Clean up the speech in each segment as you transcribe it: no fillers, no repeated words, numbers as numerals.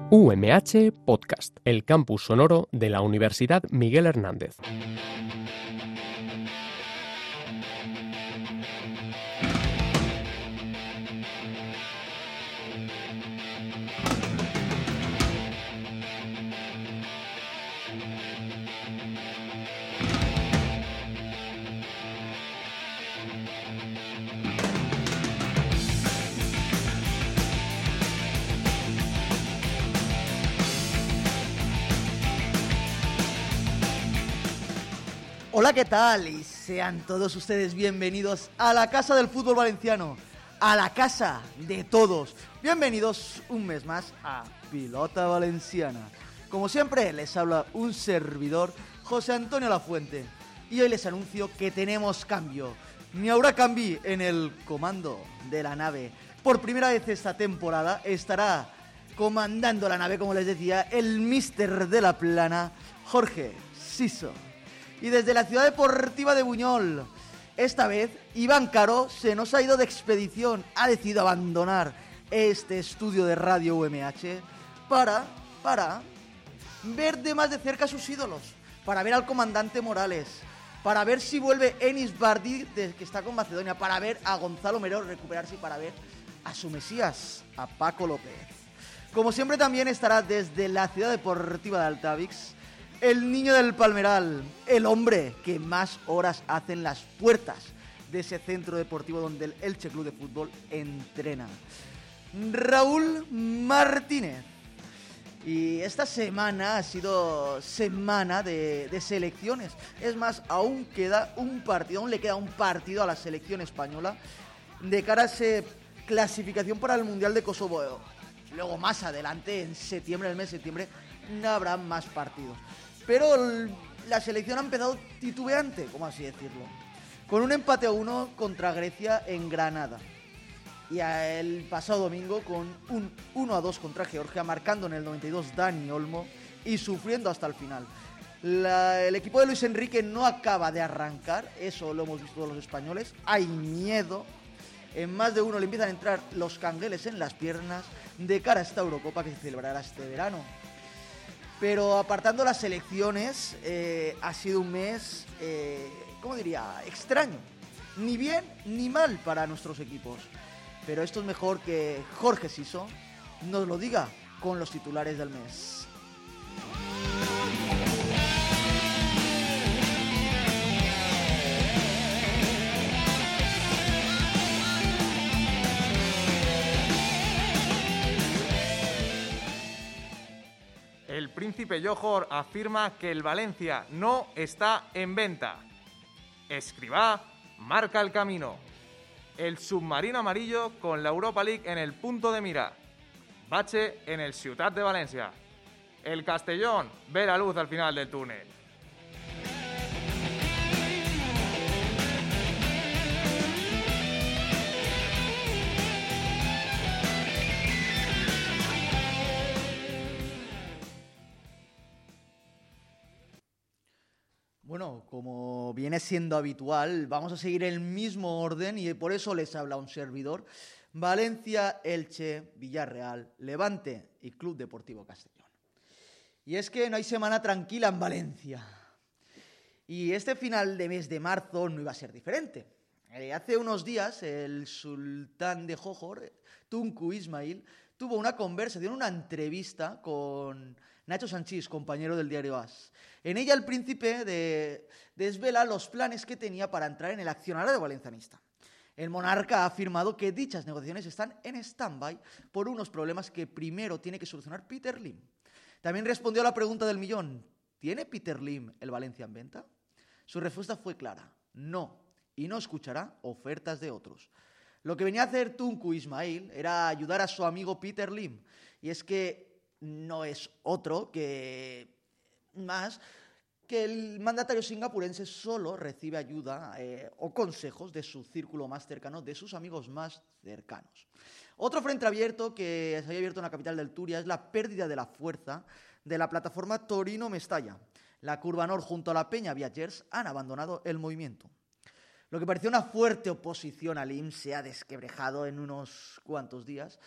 UMH Podcast, el campus sonoro de la Universidad Miguel Hernández. Hola, ¿qué tal? Y sean todos ustedes bienvenidos a la Casa del Fútbol Valenciano, a la casa de todos. Bienvenidos un mes más a Pilota Valenciana. Como siempre, les habla un servidor, José Antonio Lafuente. Y hoy les anuncio que tenemos cambio. Ni habrá cambio en el comando de la nave. Por primera vez esta temporada estará comandando la nave, como les decía, el míster de la plana, Jorge Siso. Y desde la ciudad deportiva de Buñol, esta vez Iván Caro se nos ha ido de expedición, ha decidido abandonar este estudio de Radio UMH para ver de más de cerca a sus ídolos, para ver al comandante Morales, para ver si vuelve Enis Bardi, que está con Macedonia, para ver a Gonzalo Meró recuperarse y para ver a su Mesías, a Paco López. Como siempre también estará desde la ciudad deportiva de Altavix, el niño del Palmeral, el hombre que más horas hace en las puertas de ese centro deportivo donde el Elche Club de Fútbol entrena, Raúl Martínez. Y esta semana ha sido semana de selecciones. Es más, aún le queda un partido a la selección española de cara a esa clasificación para el Mundial de Kosovo. Luego, más adelante, en septiembre, el mes de septiembre, no habrá más partidos. Pero la selección ha empezado titubeante, como así decirlo, con un empate a 1 contra Grecia en Granada. Y el pasado domingo con un 1-2 contra Georgia, marcando en el 92 Dani Olmo y sufriendo hasta el final. El equipo de Luis Enrique no acaba de arrancar, eso lo hemos visto todos los españoles. Hay miedo, en más de uno le empiezan a entrar los cangueles en las piernas de cara a esta Eurocopa que se celebrará este verano. Pero apartando las elecciones, ha sido un mes, extraño. Ni bien ni mal para nuestros equipos. Pero esto es mejor que Jorge Siso nos lo diga con los titulares del mes. El príncipe Johor afirma que el Valencia no está en venta. Escribá marca el camino. El submarino amarillo con la Europa League en el punto de mira. Bache en el Ciutat de Valencia. El Castellón ve la luz al final del túnel. Bueno, como viene siendo habitual, vamos a seguir el mismo orden y por eso les habla un servidor. Valencia, Elche, Villarreal, Levante y Club Deportivo Castellón. Y es que no hay semana tranquila en Valencia. Y este final de mes de marzo no iba a ser diferente. Hace unos días el sultán de Johor, Tunku Ismail, tuvo una conversación, una entrevista con Nacho Sanchís, compañero del diario AS. En ella el príncipe desvela los planes que tenía para entrar en el accionariado valencianista. El monarca ha afirmado que dichas negociaciones están en stand-by por unos problemas que primero tiene que solucionar Peter Lim. También respondió a la pregunta del millón: ¿tiene Peter Lim el Valencia en venta? Su respuesta fue clara: no, y no escuchará ofertas de otros. Lo que venía a hacer Tunku Ismail era ayudar a su amigo Peter Lim, y es que no es otro que más que el mandatario singapurense solo recibe ayuda o consejos de su círculo más cercano, de sus amigos más cercanos. Otro frente abierto que se había abierto en la capital del Turia es la pérdida de la fuerza de la plataforma Torino-Mestalla. La Curva Nord junto a la Peña Viatgers han abandonado el movimiento. Lo que parecía una fuerte oposición al IMSS se ha desquebrejado en unos cuantos días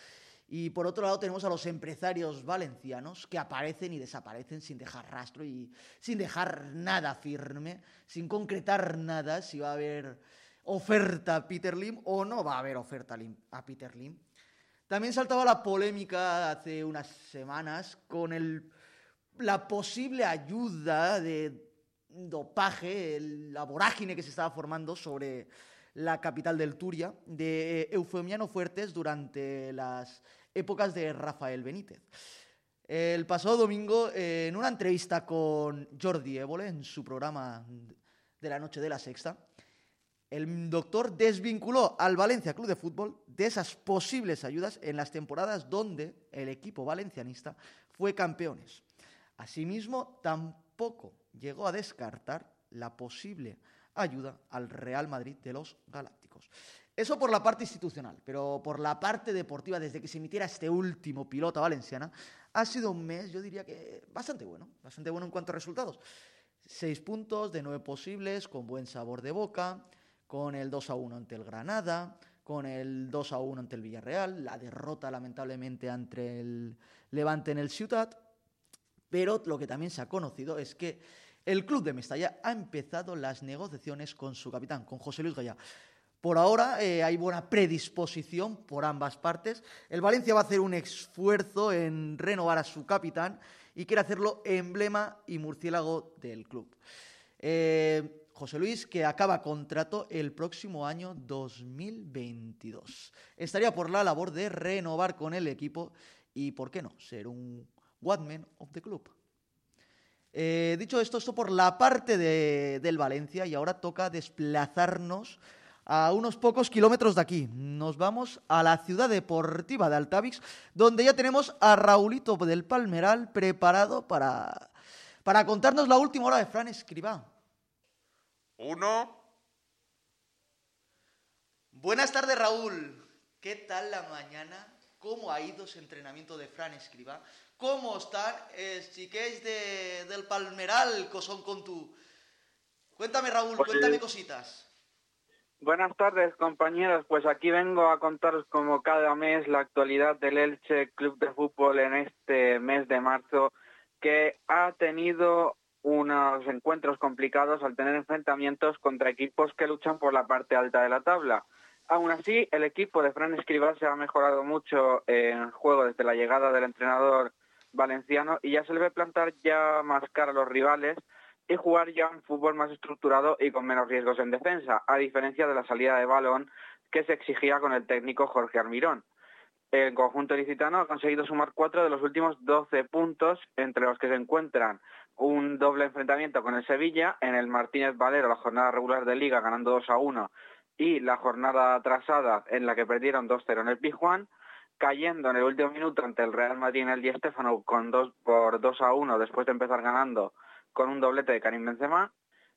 Y por otro lado tenemos a los empresarios valencianos que aparecen y desaparecen sin dejar rastro y sin dejar nada firme, sin concretar nada si va a haber oferta a Peter Lim o no va a haber oferta a Peter Lim. También saltaba la polémica hace unas semanas con la posible ayuda de dopaje, la vorágine que se estaba formando sobre la capital del Turia, de Eufemiano Fuertes durante las épocas de Rafael Benítez. El pasado domingo, en una entrevista con Jordi Évole en su programa de la noche de la Sexta, el doctor desvinculó al Valencia Club de Fútbol de esas posibles ayudas en las temporadas donde el equipo valencianista fue campeones. Asimismo, tampoco llegó a descartar la posible ayuda al Real Madrid de los Galácticos. Eso por la parte institucional, pero por la parte deportiva, desde que se emitiera este último Pilota Valenciana, ha sido un mes, yo diría que bastante bueno en cuanto a resultados. 6 puntos de 9 posibles, con buen sabor de boca, con el 2-1 ante el Granada, con el 2-1 ante el Villarreal, la derrota lamentablemente ante el Levante en el Ciutat, pero lo que también se ha conocido es que el club de Mestalla ha empezado las negociaciones con su capitán, con José Luis Gallá. Por ahora hay buena predisposición por ambas partes. El Valencia va a hacer un esfuerzo en renovar a su capitán y quiere hacerlo emblema y murciélago del club. José Luis, que acaba contrato el próximo año 2022. Estaría por la labor de renovar con el equipo y, ¿por qué no?, ser un one man of the club. Dicho esto por la parte del Valencia, y ahora toca desplazarnos a unos pocos kilómetros de aquí. Nos vamos a la ciudad deportiva de Altavix, donde ya tenemos a Raulito del Palmeral preparado para contarnos la última hora de Fran Escribá. 1. Buenas tardes, Raúl. ¿Qué tal la mañana? ¿Cómo ha ido ese entrenamiento de Fran Escribá? ¿Cómo están chiquets del Palmeral que son con tú? Cuéntame, Raúl, cuéntame cositas. Buenas tardes, compañeros. Pues aquí vengo a contaros como cada mes la actualidad del Elche Club de Fútbol en este mes de marzo, que ha tenido unos encuentros complicados al tener enfrentamientos contra equipos que luchan por la parte alta de la tabla. Aún así, el equipo de Fran Escribá se ha mejorado mucho en el juego desde la llegada del entrenador valenciano y ya se le ve plantar ya más cara a los rivales y jugar ya un fútbol más estructurado y con menos riesgos en defensa, a diferencia de la salida de balón que se exigía con el técnico Jorge Almirón. El conjunto ilicitano ha conseguido sumar 4 de los últimos 12 puntos, entre los que se encuentran un doble enfrentamiento con el Sevilla, en el Martínez Valero, la jornada regular de Liga, ganando 2-1, y la jornada atrasada en la que perdieron 2-0 en el Pizjuán, cayendo en el último minuto ante el Real Madrid en el Di Stéfano por 2-1 después de empezar ganando con un doblete de Karim Benzema,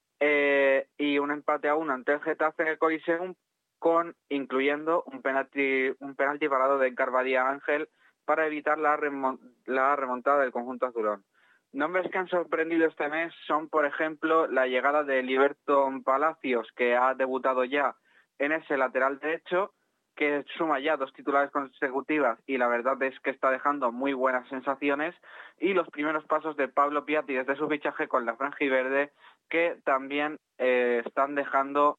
y un empate a 1 ante el Getafe en el Coliseum, incluyendo un penalti parado de Carvadía Ángel para evitar la remontada del conjunto azulón. Nombres que han sorprendido este mes son, por ejemplo, la llegada de Liberton Palacios, que ha debutado ya en ese lateral derecho, que suma ya 2 titulares consecutivas y la verdad es que está dejando muy buenas sensaciones, y los primeros pasos de Pablo Piatti desde su fichaje con la franjiverde, que también están dejando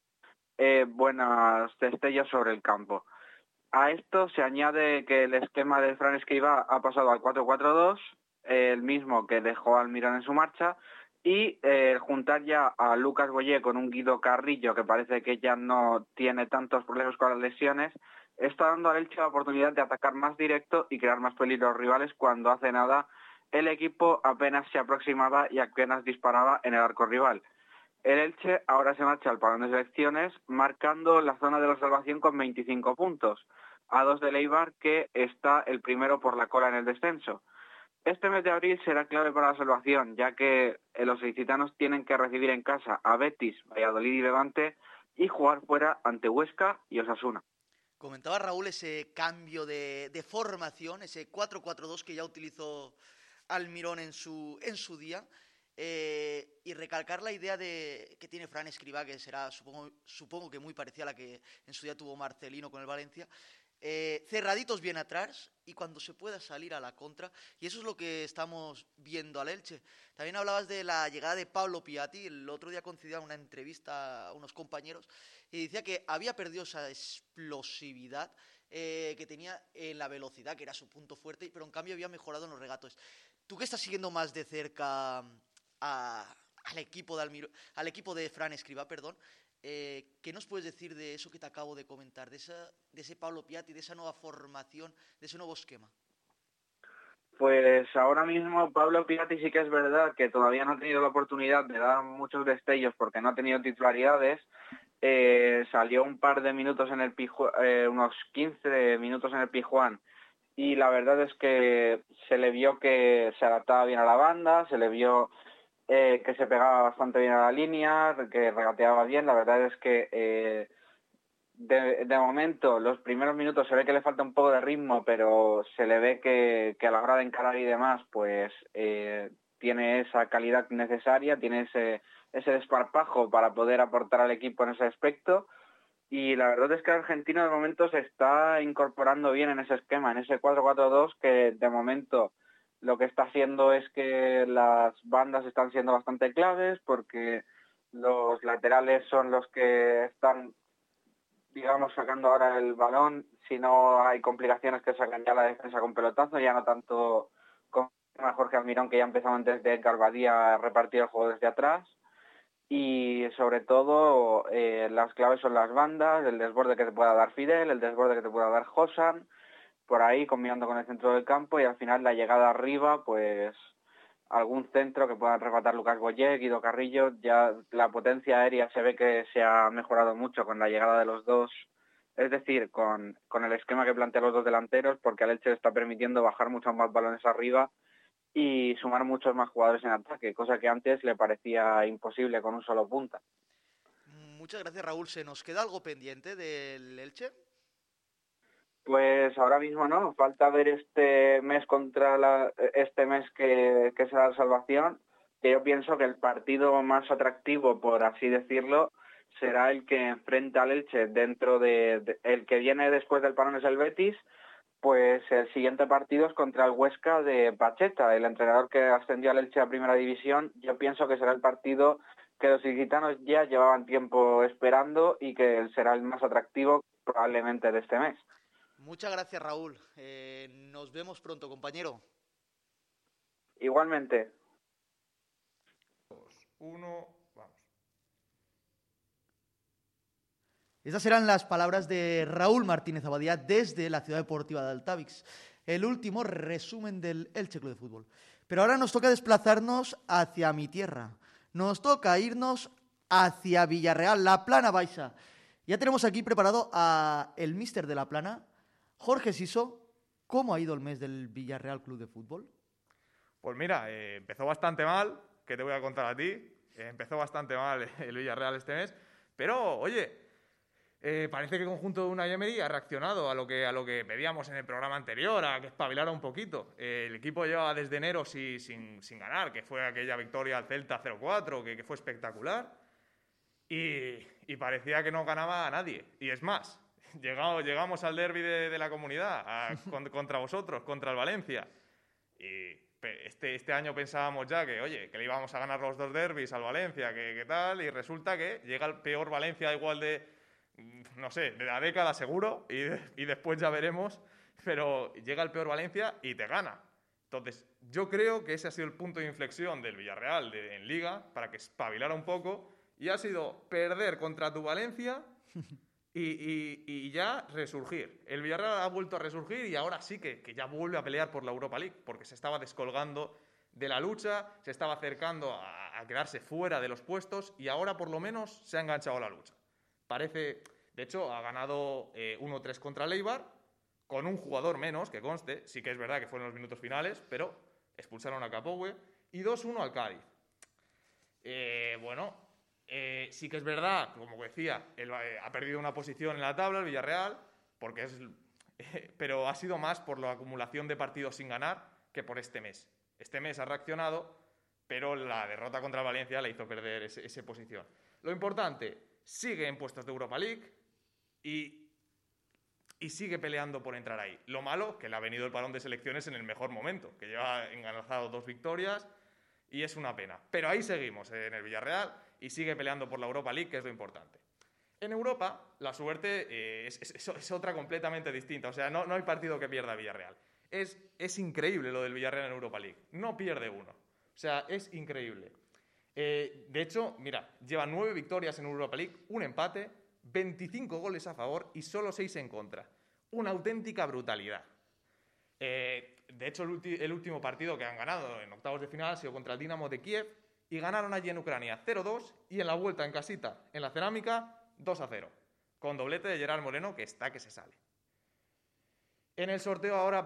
buenos destellos sobre el campo. A esto se añade que el esquema de Fran Escribá ha pasado al 4-4-2, el mismo que dejó Almirón en su marcha, y juntar ya a Lucas Boyé con un Guido Carrillo, que parece que ya no tiene tantos problemas con las lesiones, está dando al Elche la oportunidad de atacar más directo y crear más peligro a los rivales, cuando hace nada el equipo apenas se aproximaba y apenas disparaba en el arco rival. El Elche ahora se marcha al parón de selecciones, marcando la zona de la salvación con 25 puntos, a 2 del Eibar, que está el primero por la cola en el descenso. Este mes de abril será clave para la salvación, ya que los ilicitanos tienen que recibir en casa a Betis, Valladolid y Levante y jugar fuera ante Huesca y Osasuna. Comentaba Raúl ese cambio de formación, ese 4-4-2 que ya utilizó Almirón en su día, y recalcar la idea que tiene Fran Escribá, que será supongo que muy parecida a la que en su día tuvo Marcelino con el Valencia, cerraditos bien atrás y cuando se pueda salir a la contra. Y eso es lo que estamos viendo al Elche. También hablabas de la llegada de Pablo Piatti. El otro día concedía una entrevista a unos compañeros y decía que había perdido esa explosividad que tenía en la velocidad, que era su punto fuerte, pero en cambio había mejorado en los regates. Tú que estás siguiendo más de cerca al equipo al equipo de Fran Escribá, perdón, ¿qué nos puedes decir de eso que te acabo de comentar, de ese Pablo Piatti, de esa nueva formación, de ese nuevo esquema? Pues ahora mismo Pablo Piatti sí que es verdad que todavía no ha tenido la oportunidad de dar muchos destellos porque no ha tenido titularidades. Salió un par de minutos en el unos 15 minutos en el Pijuán, y la verdad es que se le vio que se adaptaba bien a la banda, se le vio que se pegaba bastante bien a la línea, que regateaba bien. La verdad es que de momento los primeros minutos se ve que le falta un poco de ritmo, pero se le ve que a la hora de encarar y demás, pues tiene esa calidad necesaria, tiene ese desparpajo para poder aportar al equipo en ese aspecto. Y la verdad es que Argentina de momento se está incorporando bien en ese esquema, en ese 4-4-2, que de momento lo que está haciendo es que las bandas están siendo bastante claves, porque los laterales son los que están, digamos, sacando ahora el balón. Si no hay complicaciones, que sacan ya la defensa con pelotazo, ya no tanto con Jorge Almirón, que ya empezaba antes de Edgar Badía a repartir el juego desde atrás. Y sobre todo las claves son las bandas, el desborde que te pueda dar Fidel, el desborde que te pueda dar Josan, por ahí combinando con el centro del campo, y al final la llegada arriba, pues algún centro que puedan rematar Lucas Boyé, Guido Carrillo. Ya la potencia aérea se ve que se ha mejorado mucho con la llegada de los dos, es decir, con el esquema que plantean los dos delanteros, porque al Elche le está permitiendo bajar muchos más balones arriba y sumar muchos más jugadores en ataque, cosa que antes le parecía imposible con un solo punta. Muchas gracias, Raúl. ¿Se nos queda algo pendiente del Elche? Pues ahora mismo no, falta ver este mes que será la salvación, que yo pienso que el partido más atractivo, por así decirlo, será el que enfrenta al Elche dentro de el que viene después del parón es el Betis. Pues el siguiente partido es contra el Huesca de Pacheta, el entrenador que ascendió al Elche a Primera División. Yo pienso que será el partido que los ilicitanos ya llevaban tiempo esperando y que será el más atractivo probablemente de este mes. Muchas gracias, Raúl. Nos vemos pronto, compañero. Igualmente. 2, 1, vamos. Estas eran las palabras de Raúl Martínez Abadía desde la Ciudad Deportiva de Altavix. El último resumen del Elche Club de Fútbol. Pero ahora nos toca desplazarnos hacia mi tierra. Nos toca irnos hacia Villarreal, La Plana Baixa. Ya tenemos aquí preparado a el míster de La Plana, Jorge Siso. ¿Cómo ha ido el mes del Villarreal Club de Fútbol? Pues mira, empezó bastante mal, que te voy a contar a ti. Empezó bastante mal el Villarreal este mes, pero oye, parece que el conjunto de Unai Emery ha reaccionado a lo que pedíamos en el programa anterior, a que espabilara un poquito. El equipo llevaba desde enero sin ganar, que fue aquella victoria al Celta 0-4, que fue espectacular, y parecía que no ganaba a nadie. Y es más, llegamos al derbi de la comunidad, contra vosotros, contra el Valencia, y este año pensábamos ya que le íbamos a ganar los dos derbis al Valencia, que tal, y resulta que llega el peor Valencia igual de la década seguro, y después ya veremos, pero llega el peor Valencia y te gana. Entonces, yo creo que ese ha sido el punto de inflexión del Villarreal en Liga, para que espabilara un poco, y ha sido perder contra tu Valencia y ya resurgir. El Villarreal ha vuelto a resurgir y ahora sí que ya vuelve a pelear por la Europa League, porque se estaba descolgando de la lucha, se estaba acercando a quedarse fuera de los puestos, y ahora por lo menos se ha enganchado a la lucha. Parece, de hecho, ha ganado 1-3 contra el Eibar, con un jugador menos, que conste. Sí que es verdad que fueron los minutos finales, pero expulsaron a Capoue, y 2-1 al Cádiz. Sí que es verdad, como decía, ha perdido una posición en la tabla el Villarreal, pero ha sido más por la acumulación de partidos sin ganar que por este mes. Este mes ha reaccionado, pero la derrota contra el Valencia le hizo perder esa posición. Lo importante, sigue en puestos de Europa League, y y sigue peleando por entrar ahí. Lo malo, que le ha venido el parón de selecciones en el mejor momento, que lleva enganchado 2 victorias y es una pena. Pero ahí seguimos en el Villarreal y sigue peleando por la Europa League, que es lo importante. En Europa, la suerte es otra completamente distinta. O sea, no hay partido que pierda Villarreal. Es increíble lo del Villarreal en Europa League. No pierde uno. O sea, es increíble. De hecho, mira, lleva 9 victorias en Europa League, un empate, 25 goles a favor y solo 6 en contra. Una auténtica brutalidad. De hecho, el último partido que han ganado en octavos de final ha sido contra el Dinamo de Kiev y ganaron allí en Ucrania 0-2 y en la vuelta en casita, en la Cerámica, 2-0, con doblete de Gerard Moreno, que está que se sale. En el sorteo ahora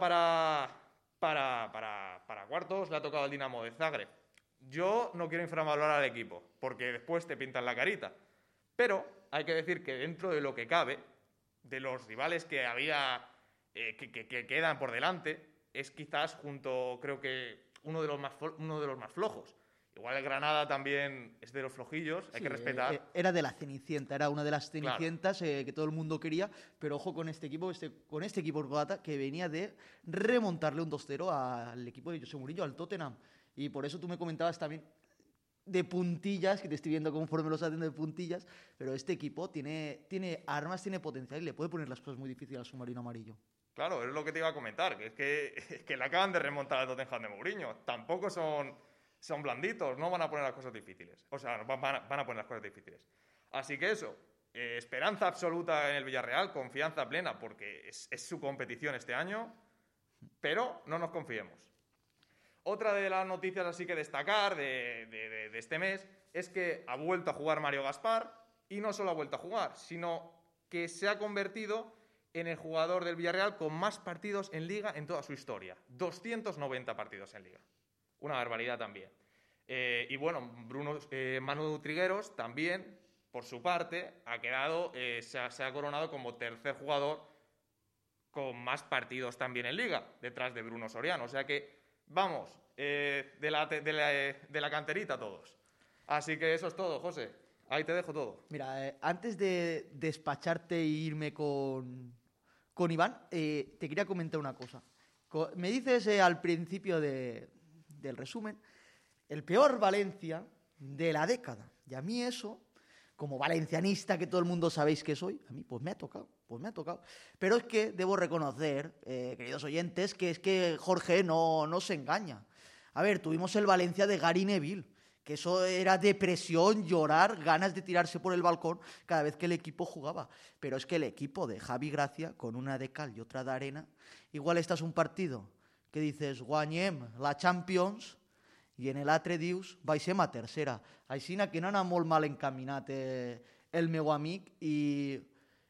para cuartos le ha tocado al Dinamo de Zagreb. Yo no quiero infravalorar al equipo, porque después te pintan la carita. Pero hay que decir que dentro de lo que cabe, de los rivales que había, que quedan por delante, es quizás creo que uno de los más flojos. Igual el Granada también es de los flojillos, hay que respetar. Era de la Cenicienta, era una de las Cenicientas, claro, que todo el mundo quería, pero ojo con este equipo, con este equipo croata que venía de remontarle un 2-0 al equipo de José Mourinho, al Tottenham. Y por eso tú me comentabas también de puntillas, que te estoy viendo conforme los hacen de puntillas, pero este equipo tiene armas, tiene potencial y le puede poner las cosas muy difíciles al submarino amarillo. Claro, es lo que te iba a comentar, que es que le acaban de remontar al Tottenham de Mourinho. Tampoco son blanditos, no van a poner las cosas difíciles. O sea, van a poner las cosas difíciles. Así que eso, esperanza absoluta en el Villarreal, confianza plena, porque es su competición este año, pero no nos confiemos. Otra de las noticias así que destacar de este mes es que ha vuelto a jugar Mario Gaspar, y no solo ha vuelto a jugar, sino que se ha convertido en el jugador del Villarreal con más partidos en Liga en toda su historia. 290 partidos en Liga. Una barbaridad también. Y bueno, Manu Trigueros también, por su parte, se ha coronado como tercer jugador con más partidos también en Liga, detrás de Bruno Soriano. O sea que, vamos, de la canterita todos. Así que eso es todo, José. Ahí te dejo todo. Mira, antes de despacharte e irme con Iván, te quería comentar una cosa. Me dices al principio del resumen, el peor Valencia de la década. Y a mí eso, como valencianista, que todo el mundo sabéis que soy, a mí pues me ha tocado. Pero es que debo reconocer, queridos oyentes, que es que Jorge no se engaña. A ver, tuvimos el Valencia de Gary Neville, que eso era depresión, llorar, ganas de tirarse por el balcón cada vez que el equipo jugaba. Pero es que el equipo de Javi Gracia, con una de cal y otra de arena, igual estás un partido que dices, guanyem la Champions, i en l'altre dius, baixem a tercera. Aixina que no anava molt mal encaminat el meu amic, i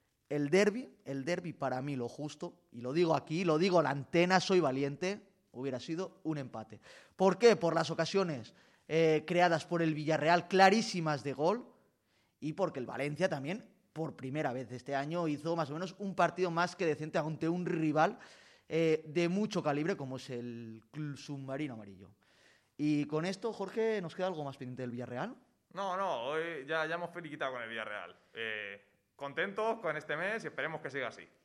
el derbi para mí lo justo, y lo digo aquí, lo digo en la antena, soy valiente, hubiera sido un empate. ¿Por qué? Por las ocasiones creadas por el Villarreal, clarísimas de gol, y porque el Valencia también, por primera vez este año, hizo más o menos un partido más que decente ante un rival de mucho calibre como es el submarino amarillo. Y con esto, Jorge, ¿nos queda algo más pendiente del Villarreal? No, hoy ya hemos finiquitado con el Villarreal. Contentos con este mes y esperemos que siga así.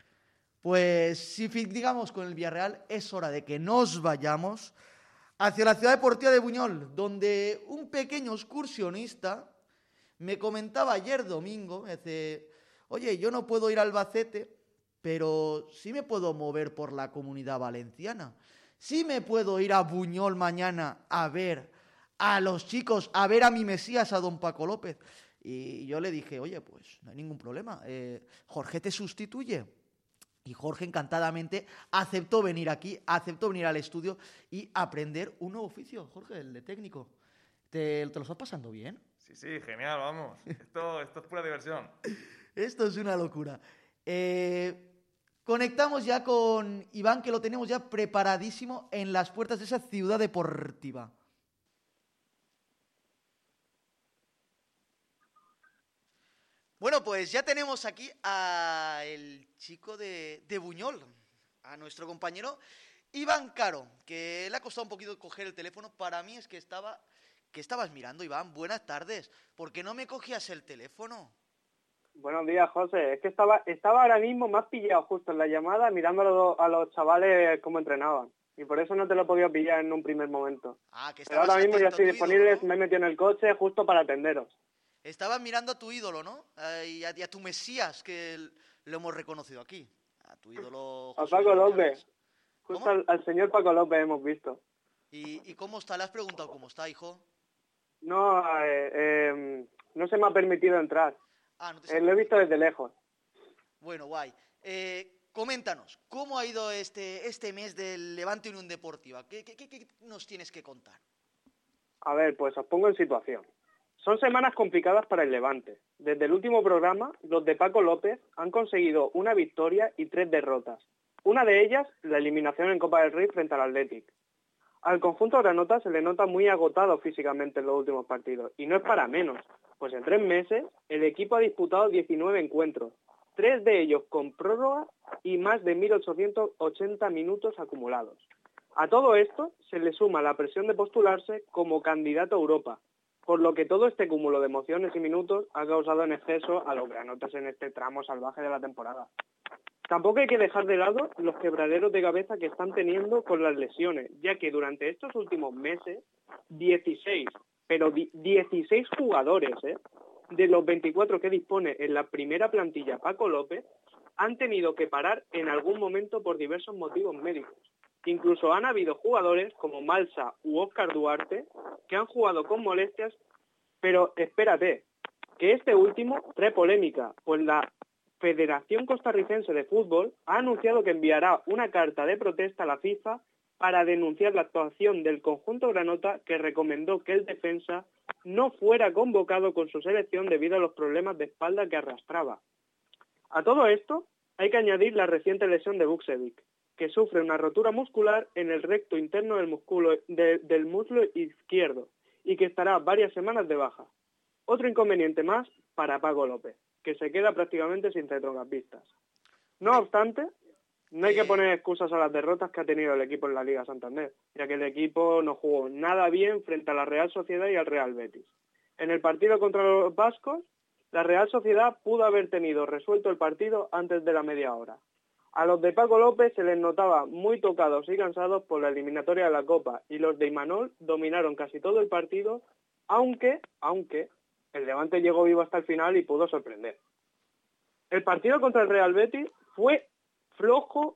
Pues si digamos con el Villarreal, es hora de que nos vayamos hacia la ciudad deportiva de Buñol, donde un pequeño excursionista me comentaba ayer domingo, me dice, oye, yo no puedo ir a Albacete, pero sí me puedo mover por la Comunidad Valenciana. Sí me puedo ir a Buñol mañana a ver a los chicos, a ver a mi Mesías, a don Paco López. Y yo le dije, oye, pues no hay ningún problema, Jorge te sustituye. Y Jorge encantadamente aceptó venir aquí, aceptó venir al estudio y aprender un nuevo oficio. Jorge, el de técnico. ¿Te lo estás pasando bien? Sí, genial, vamos. Esto es pura diversión. Esto es una locura. Conectamos ya con Iván, que lo tenemos ya preparadísimo en las puertas de esa ciudad deportiva. Bueno, pues ya tenemos aquí al chico de Buñol, a nuestro compañero Iván Caro, que le ha costado un poquito coger el teléfono. Para mí es que estabas mirando, Iván. Buenas tardes. ¿Por qué no me cogías el teléfono? Buenos días, José. Es que estaba ahora mismo más pillado justo en la llamada mirando a los chavales cómo entrenaban. Y por eso no te lo he podido pillar en un primer momento. Que Pero estabas ahora mismo ya atento a estoy tu disponible, ídolo, ¿no? me he metido en el coche justo para atenderos. Estabas mirando a tu ídolo, ¿no? Y a tu Mesías, que lo hemos reconocido aquí. A tu ídolo A José Paco Luis López. Viñales. Justo ¿Cómo? al señor Paco López hemos visto. ¿Y cómo está? ¿Le has preguntado cómo está, hijo? No, no se me ha permitido entrar. No te Lo he visto desde lejos. Bueno, guay. Coméntanos, ¿cómo ha ido este mes del Levante Unión Deportiva? ¿Qué nos tienes que contar? A ver, pues os pongo en situación. Son semanas complicadas para el Levante. Desde el último programa, los de Paco López han conseguido una victoria y 3 derrotas. Una de ellas, la eliminación en Copa del Rey frente al Athletic. Al conjunto granota se le nota muy agotado físicamente en los últimos partidos. Y no es para menos, pues en 3 meses el equipo ha disputado 19 encuentros, 3 de ellos con prórroga y más de 1.880 minutos acumulados. A todo esto se le suma la presión de postularse como candidato a Europa, por lo que todo este cúmulo de emociones y minutos ha causado en exceso a los granotas en este tramo salvaje de la temporada. Tampoco hay que dejar de lado los quebraderos de cabeza que están teniendo con las lesiones, ya que durante estos últimos meses, 16 jugadores, de los 24 que dispone en la primera plantilla Paco López, han tenido que parar en algún momento por diversos motivos médicos. Incluso han habido jugadores como Malsa u Óscar Duarte que han jugado con molestias, pero espérate, que este último trae polémica, pues la Federación Costarricense de Fútbol ha anunciado que enviará una carta de protesta a la FIFA para denunciar la actuación del conjunto granota, que recomendó que el defensa no fuera convocado con su selección debido a los problemas de espalda que arrastraba. A todo esto hay que añadir la reciente lesión de Vukcevic, que sufre una rotura muscular en el recto interno del muslo izquierdo y que estará varias semanas de baja. Otro inconveniente más para Paco López, que se queda prácticamente sin centrocampistas. No obstante, no hay que poner excusas a las derrotas que ha tenido el equipo en la Liga Santander, ya que el equipo no jugó nada bien frente a la Real Sociedad y al Real Betis. En el partido contra los vascos, la Real Sociedad pudo haber tenido resuelto el partido antes de la media hora. A los de Paco López se les notaba muy tocados y cansados por la eliminatoria de la Copa, y los de Imanol dominaron casi todo el partido, aunque el Levante llegó vivo hasta el final y pudo sorprender. El partido contra el Real Betis fue flojo,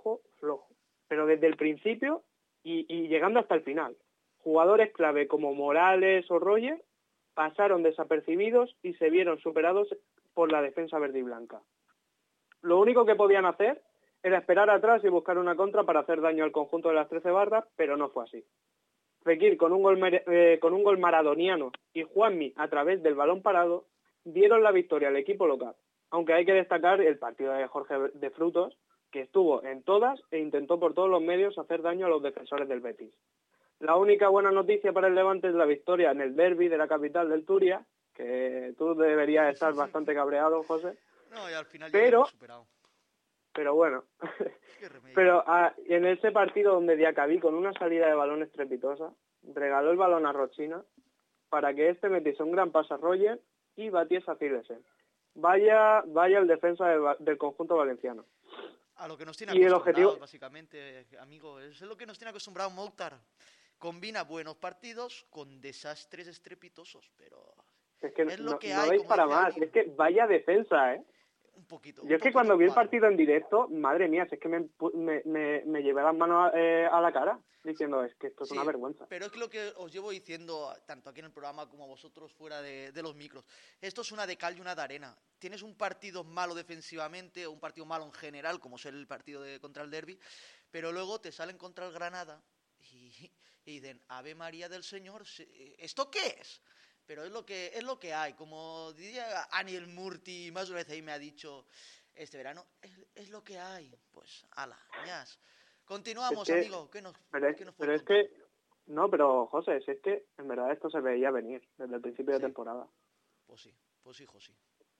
pero desde el principio y llegando hasta el final. Jugadores clave como Morales o Roger pasaron desapercibidos y se vieron superados por la defensa verde y blanca. Lo único que podían hacer era esperar atrás y buscar una contra para hacer daño al conjunto de las 13 barras, pero no fue así. Fekir con un gol maradoniano y Juanmi a través del balón parado dieron la victoria al equipo local, aunque hay que destacar el partido de Jorge de Frutos, que estuvo en todas e intentó por todos los medios hacer daño a los defensores del Betis. La única buena noticia para el Levante es la victoria en el derbi de la capital del Turia, que tú deberías estar bastante cabreado, José. No, y al final ya lo hemos superado. Pero bueno, pero en ese partido donde Diacabí, con una salida de balón estrepitosa, regaló el balón a Rochina para que este metiese un gran pase a Roger y batiese a Silesen. Vaya el defensa del conjunto valenciano. A lo que nos tiene acostumbrados, básicamente, amigo. Es lo que nos tiene acostumbrado Mokhtar. Combina buenos partidos con desastres estrepitosos, pero es que es lo que no hay. veis para más, es que vaya defensa, Un poquito. Yo es que cuando vi el partido en directo, madre mía, es que me llevé las manos a la cara diciendo, es que esto es una vergüenza. Pero es lo que os llevo diciendo, tanto aquí en el programa como a vosotros fuera de los micros. Esto es una de cal y una de arena. Tienes un partido malo defensivamente o un partido malo en general, como es el partido contra el derbi, pero luego te salen contra el Granada y dicen, Ave María del Señor, ¿esto qué es? Pero es lo que hay. Como diría Aniel Murti, más una vez ahí me ha dicho este verano, es lo que hay. Pues, ala, ñas. Continuamos, amigo. ¿Qué nos es que, no, pero José, es que en verdad esto se veía venir desde el principio de temporada. Pues sí, hijo, sí.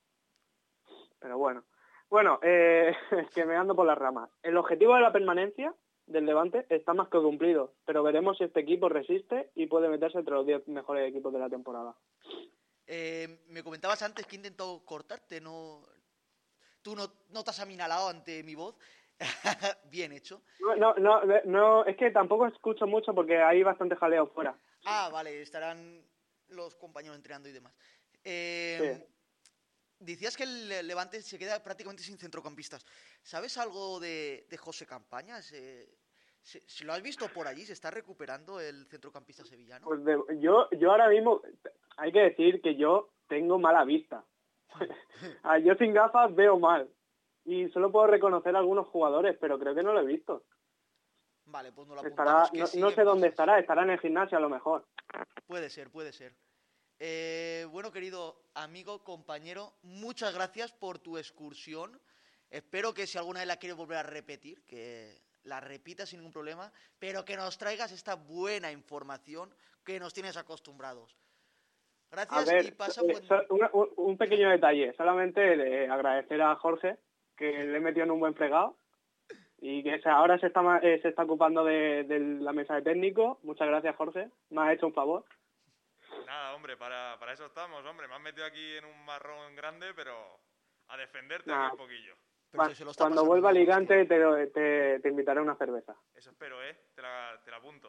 Pero bueno, es que me ando por las ramas. El objetivo de la permanencia del Levante está más que cumplido, pero veremos si este equipo resiste y puede meterse entre los 10 mejores equipos de la temporada. Me comentabas antes que he intentado cortarte, no... Tú no te has aminalado ante mi voz. Bien hecho. No, es que tampoco escucho mucho porque hay bastante jaleo fuera. Ah, vale, estarán los compañeros entrenando y demás. Sí. Decías que el Levante se queda prácticamente sin centrocampistas. ¿Sabes algo de José Campañas? ¿Se lo has visto por allí? ¿Se está recuperando el centrocampista sevillano? Pues yo ahora mismo, hay que decir que yo tengo mala vista. Yo sin gafas veo mal. Y solo puedo reconocer a algunos jugadores, pero creo que no lo he visto. Vale, pues no lo apuntamos. No sé dónde estará en el gimnasio a lo mejor. Puede ser. Bueno, querido amigo, compañero, muchas gracias por tu excursión. Espero que si alguna vez la quieres volver a repetir, que la repitas sin ningún problema, pero que nos traigas esta buena información que nos tienes acostumbrados. Gracias. A ver, y pasa un pequeño detalle, solamente agradecer a Jorge, que le he metido en un buen fregado y que ahora se está ocupando de la mesa de técnico. Muchas gracias, Jorge, me has hecho un favor. Nada, hombre, para eso estamos, hombre. Me has metido aquí en un marrón grande, pero a defenderte aquí un poquillo. Cuando vuelva a Alicante te invitaré a una cerveza. Eso espero, te la apunto.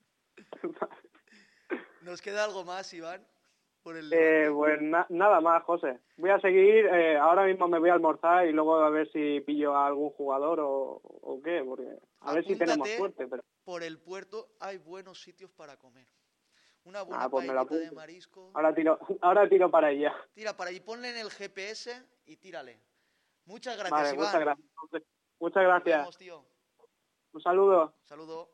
¿Nos queda algo más, Iván? Pues nada más, José. Voy a seguir, ahora mismo me voy a almorzar y luego a ver si pillo a algún jugador o qué, porque a ver si tenemos suerte. Pero... Por el puerto hay buenos sitios para comer. Una buena paellita de marisco. Ahora tiro para allá. Tira para allí, ponle en el GPS y tírale. Muchas gracias, vale, Iván. Muchas gracias. Nos vemos, tío. Un saludo. Saludo.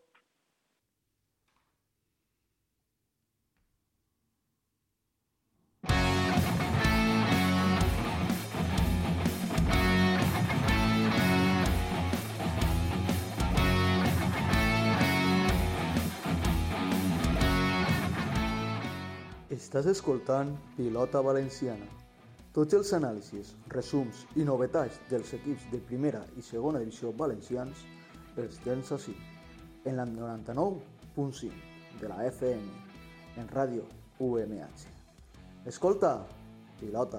Estàs escoltant Pilota Valenciana. Tots els anàlisis, resums i novetats dels equips de primera i segona divisió valencians els tens ací, en la 99.5 de la FM, en Ràdio UMH. Escolta, Pilota.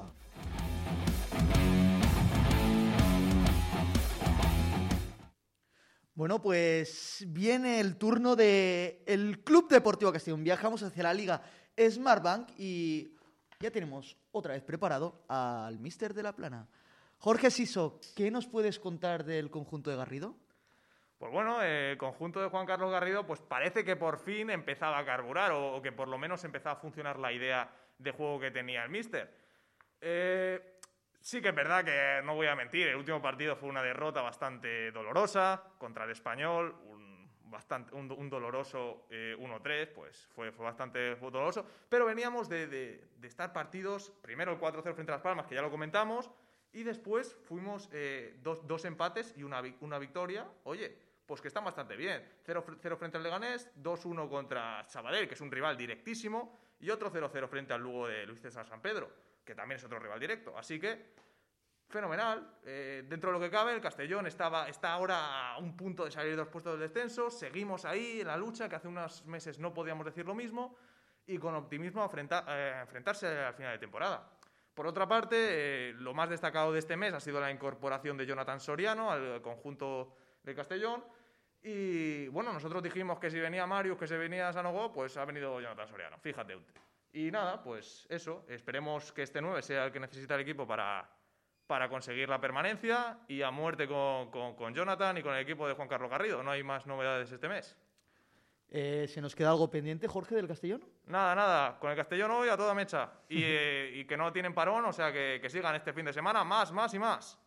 Bueno, pues viene el turno del Club Deportivo Castellón. Viajamos hacia la Liga Smartbank y ya tenemos otra vez preparado al míster de la Plana. Jorge Siso, ¿qué nos puedes contar del conjunto de Garrido? Pues bueno, el conjunto de Juan Carlos Garrido pues parece que por fin empezaba a carburar o que por lo menos empezaba a funcionar la idea de juego que tenía el míster. Sí que es verdad que no voy a mentir, el último partido fue una derrota bastante dolorosa contra el Español, un doloroso 1-3, pues fue bastante doloroso, pero veníamos de estar partidos, primero el 4-0 frente a Las Palmas, que ya lo comentamos, y después fuimos dos empates y una victoria, oye, pues que están bastante bien, 0-0 frente al Leganés, 2-1 contra Sabadell, que es un rival directísimo, y otro 0-0 frente al Lugo de Luis César San Pedro, que también es otro rival directo, así que fenomenal. Dentro de lo que cabe, el Castellón está ahora a un punto de salir de los puestos del descenso. Seguimos ahí en la lucha, que hace unos meses no podíamos decir lo mismo, y con optimismo a enfrentarse al final de temporada. Por otra parte, lo más destacado de este mes ha sido la incorporación de Jonathan Soriano al conjunto de Castellón. Y bueno, nosotros dijimos que si venía Marius, que si venía Sanogo, pues ha venido Jonathan Soriano. Fíjate. Y nada, pues eso. Esperemos que este 9 sea el que necesita el equipo para conseguir la permanencia y a muerte con Jonathan y con el equipo de Juan Carlos Garrido. No hay más novedades este mes. ¿Se nos queda algo pendiente, Jorge, del Castellón? Nada. Con el Castellón hoy a toda mecha. Y que no tienen parón, o sea que sigan este fin de semana más y más.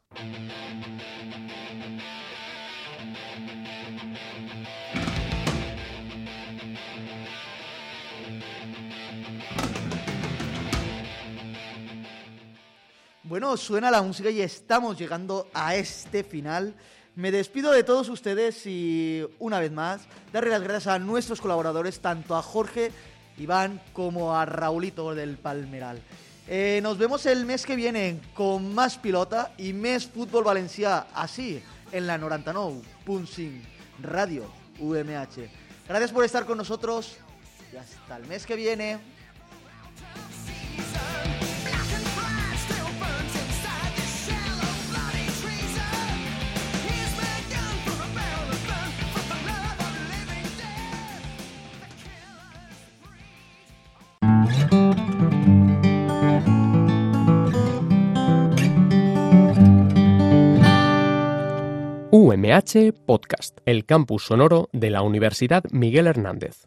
Bueno, suena la música y estamos llegando a este final. Me despido de todos ustedes y, una vez más, darle las gracias a nuestros colaboradores, tanto a Jorge, Iván, como a Raulito del Palmeral. Nos vemos el mes que viene con más pilota y més fútbol valencià, así, en la 99.5 Radio UMH. Gracias por estar con nosotros y hasta el mes que viene. UMH Podcast, el campus sonoro de la Universidad Miguel Hernández.